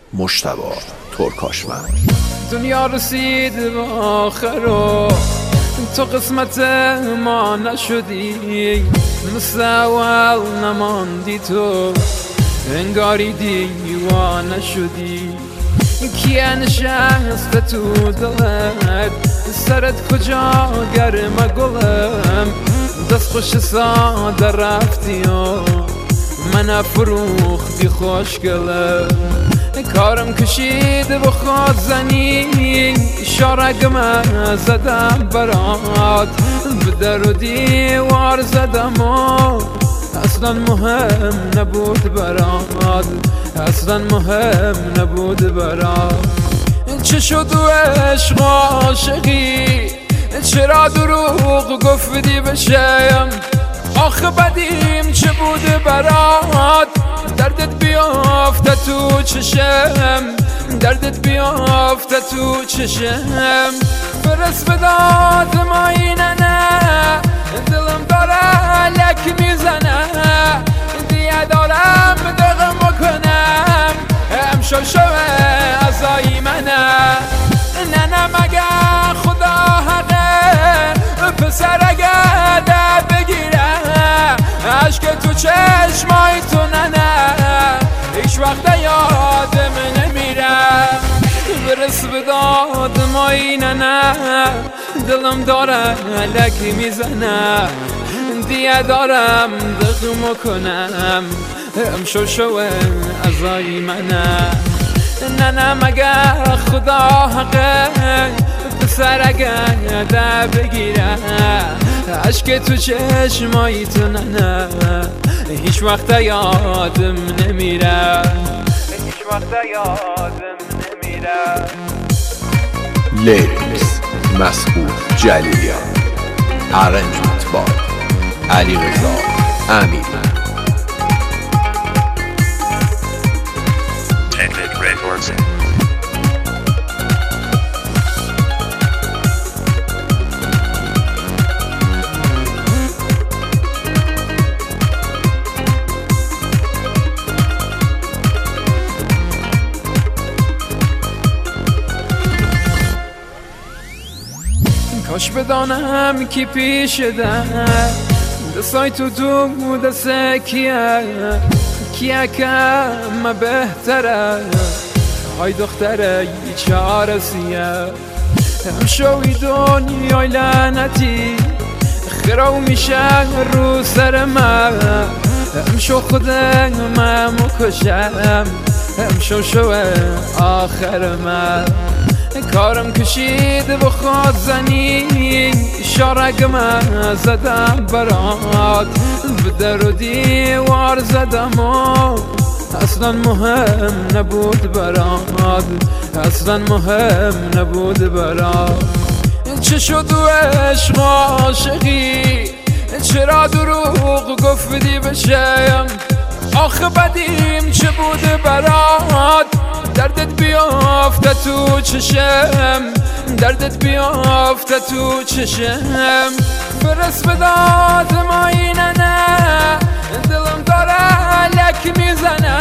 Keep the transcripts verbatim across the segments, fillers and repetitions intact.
مجتبی ترکاشمن. دنیا رسید به آخر و تو قسمت ما نشدی، مثل اول نماندی تو، انگاری دیوانه شدی. کیه نشسته تو دلت، سرت کجا گرم گلم، دست خوش ساده رفتی و من فروختی خوشگلم. کارم کشید به خود زنی، شارگم زدم برات، به در و دیوار زدم و اصلا مهم نبود برات، اصلا مهم نبود برات. چه شد و عشق عاشقی، چرا دروغ گفتی بشم، آخه بدیم چه بود برات، دردت بیافته تو چشم، دردت بیافته تو چشم. برس به داد ما اینه نه، دلم داره لک میزنه، دیگه دارم دقم بکنم، امشب شوه ازایی منه. نه نه مگه خدا حقه، پسر اگه در بگیره، عشق تو چشمای تو نه نه، هیچ وقت یادم نمیره. برس به داد ما اینه نه، دلم داره لکی میزنه، دیگه دارم دقم کنم، امشب شوه ازایی منه. نه نه مگه خدا حقه، پسر اگه در بگیره، عشق تو چشمایی تو نه نه، هیچ وقت یادم نمیره، هیچ وقت یادم نمیره. لیریکس مسعود جلیلیان، ارنجمنت با علی رضا امیری. کاش بدانم کی پیش ده، دستای تو تو دست کیه، کیه که ما بهتره، های دختره چه رسیه. هم شوی دنیای لعنتی، خراو میشه رو سر من، هم شو خودم مکشم، هم شو شوه آخر من. کارم کشید به خود زنی، شارگم زدم برات، به در و دیوار زدم و اصلا مهم نبود برات، اصلا مهم نبود برات. چه شد و عشق عاشقی، چرا دروغ گفتی بشم، آخه بدیم چه بود برات، دردت بیافته تو چشم، دردت بیافته تو چشم. برس به داد ما اینه نه، دلم داره لک میزنه،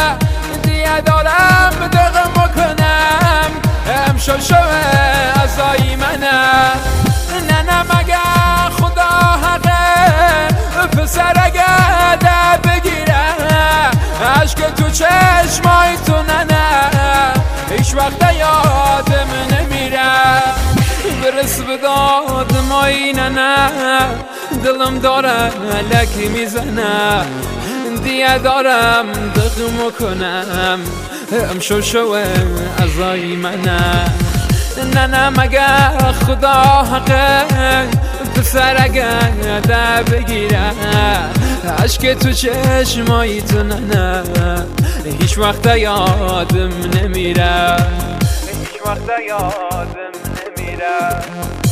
دیگه دارم دقم بکنم، امشب شوه ازایی منه. نه نه مگه خدا حقه، پسر اگه در بگیره، عشق تو چشمای تو نه نه، هیچ وقت یادم نمیره. برس به داد ما اینه نه، دلم داره لکی میزنه، دیگه دارم دقم کنم، امشب شوه ازایی منه. نه نه مگه خدا حقه، پسر اگه در بگیره، عشق تو چشمایی تو نه نه، هیچ وقت یادم نمیره، هیچ وقت یادم نمیره.